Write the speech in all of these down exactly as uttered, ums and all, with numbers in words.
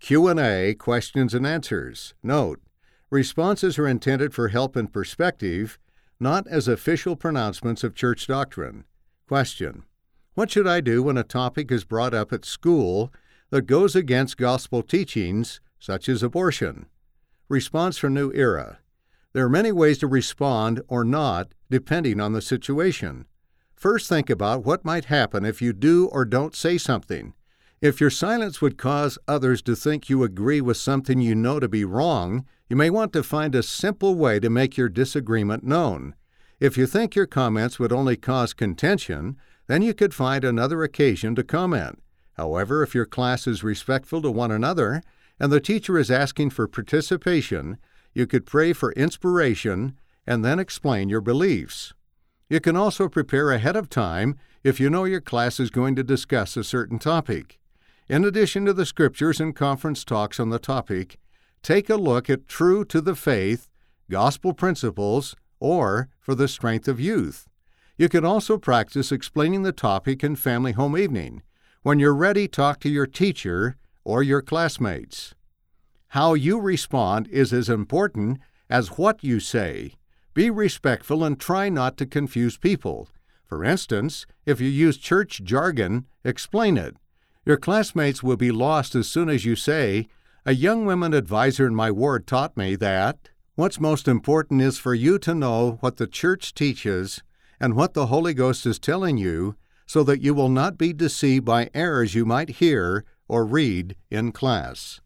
Q and A, questions and answers. Note: responses are intended for help and perspective, not as official pronouncements of church doctrine. Question: what should I do when a topic is brought up at school that goes against gospel teachings, such as abortion? Response from New Era: there are many ways to respond or not, depending on the situation. First, think about what might happen if you do or don't say something. If your silence would cause others to think you agree with something you know to be wrong, you may want to find a simple way to make your disagreement known. If you think your comments would only cause contention, then you could find another occasion to comment. However, if your class is respectful to one another and the teacher is asking for participation, you could pray for inspiration and then explain your beliefs. You can also prepare ahead of time if you know your class is going to discuss a certain topic. In addition to the scriptures and conference talks on the topic, take a look at True to the Faith, Gospel Principles, or For the Strength of Youth. You can also practice explaining the topic in Family Home Evening. When you're ready, talk to your teacher or your classmates. How you respond is as important as what you say. Be respectful and try not to confuse people. For instance, if you use church jargon, explain it. Your classmates will be lost as soon as you say, "A young women advisor in my ward taught me that." What's most important is for you to know what the church teaches and what the Holy Ghost is telling you, so that you will not be deceived by errors you might hear or read in class.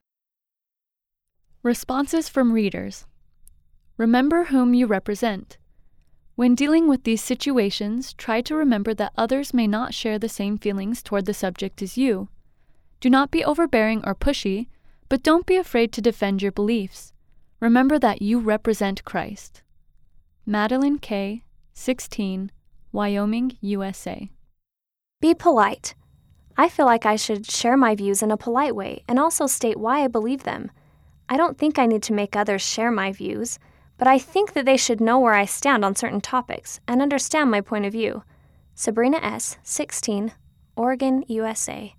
Responses from readers. Remember whom you represent. When dealing with these situations, try to remember that others may not share the same feelings toward the subject as you. Do not be overbearing or pushy, but don't be afraid to defend your beliefs. Remember that you represent Christ. Madeline K., sixteen, Wyoming, U S A. Be polite. I feel like I should share my views in a polite way and also state why I believe them. I don't think I need to make others share my views, but I think that they should know where I stand on certain topics and understand my point of view. Sabrina S., sixteen, Oregon, U S A.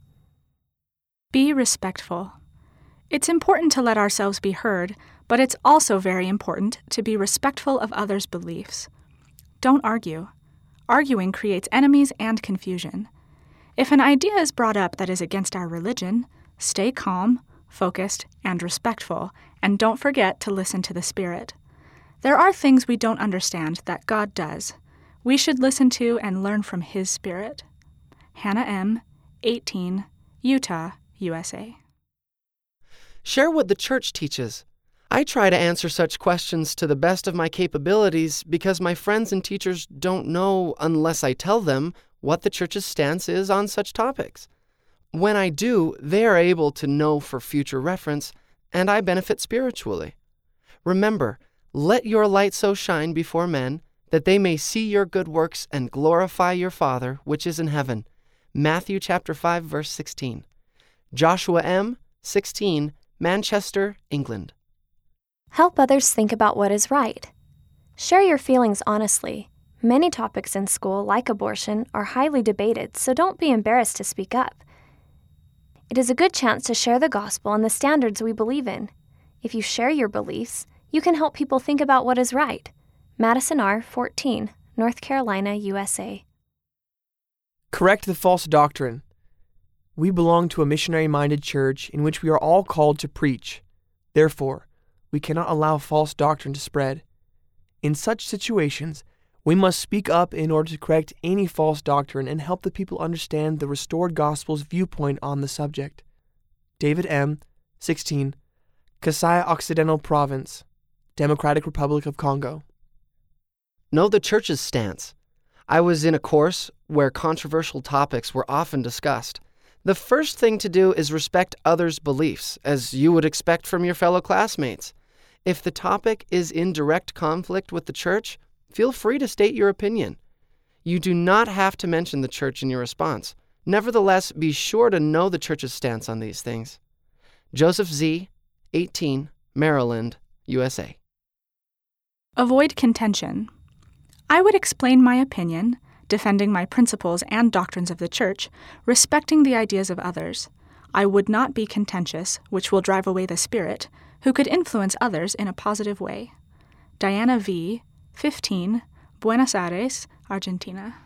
Be respectful. It's important to let ourselves be heard, but it's also very important to be respectful of others' beliefs. Don't argue. Arguing creates enemies and confusion. If an idea is brought up that is against our religion, stay calm, focused, and respectful, and don't forget to listen to the Spirit. There are things we don't understand that God does. We should listen to and learn from His Spirit. Hannah M., eighteen, Utah, U S A. Share what the church teaches. I try to answer such questions to the best of my capabilities because my friends and teachers don't know, unless I tell them, what the church's stance is on such topics. When I do, they are able to know for future reference, and I benefit spiritually. Remember, let your light so shine before men that they may see your good works and glorify your Father which is in heaven. Matthew chapter five, verse sixteen. Joshua M., sixteen, Manchester, England. Help others think about what is right. Share your feelings honestly. Many topics in school, like abortion, are highly debated, so don't be embarrassed to speak up. It is a good chance to share the gospel and the standards we believe in. If you share your beliefs, you can help people think about what is right. Madison R., fourteen, North Carolina, U S A. Correct the false doctrine. We belong to a missionary-minded church in which we are all called to preach. Therefore, we cannot allow false doctrine to spread. In such situations, we must speak up in order to correct any false doctrine and help the people understand the restored gospel's viewpoint on the subject. David M., sixteen, Kasai Occidental Province, Democratic Republic of Congo. Know the church's stance. I was in a course where controversial topics were often discussed. The first thing to do is respect others' beliefs, as you would expect from your fellow classmates. If the topic is in direct conflict with the church, feel free to state your opinion. You do not have to mention the church in your response. Nevertheless, be sure to know the church's stance on these things. Joseph Z., eighteen, Maryland, U S A. Avoid contention. I would explain my opinion, defending my principles and doctrines of the church, respecting the ideas of others. I would not be contentious, which will drive away the Spirit, who could influence others in a positive way. Diana V., fifteen, Buenos Aires, Argentina.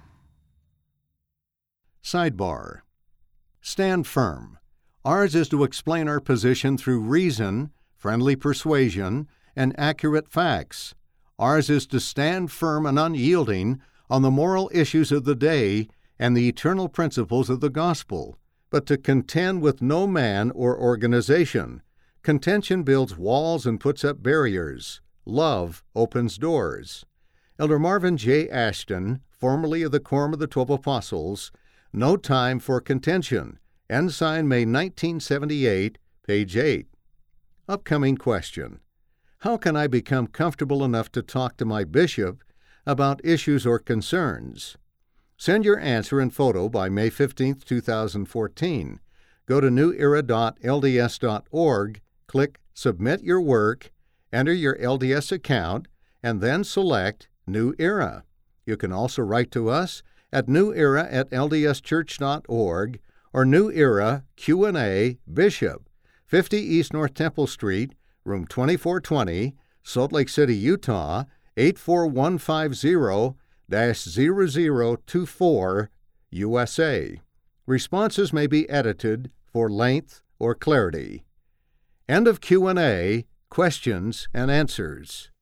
Sidebar. Stand firm. Ours is to explain our position through reason, friendly persuasion, and accurate facts. Ours is to stand firm and unyielding on the moral issues of the day and the eternal principles of the gospel, but to contend with no man or organization. Contention builds walls and puts up barriers. Love opens doors. Elder Marvin J. Ashton, formerly of the Quorum of the Twelve Apostles, No Time for Contention, Ensign, May nineteen seventy-eight, page eight. Upcoming question. How can I become comfortable enough to talk to my bishop about issues or concerns? Send your answer and photo by May fifteenth, two thousand fourteen. Go to new era dot l d s dot org, click Submit Your Work, enter your L D S account, and then select New Era. You can also write to us at new era at l d s church dot org or New Era Q and A Bishop, fifty East North Temple Street, room twenty-four twenty, Salt Lake City, Utah, eight four one five zero dash zero zero two four, U S A. Responses may be edited for length or clarity. End of Q and A, questions and answers.